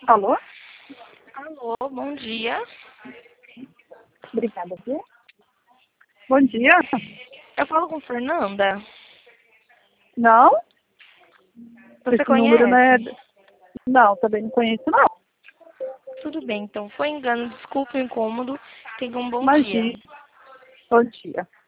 Alô? Alô, bom dia. Obrigada, viu? Bom dia. Eu falo com Fernanda. Não? Você Esse número não é... conhece? Não, também não conheço, não. Tudo bem, então foi engano. Desculpe o incômodo. Tenha um bom dia. Imagina. Bom dia.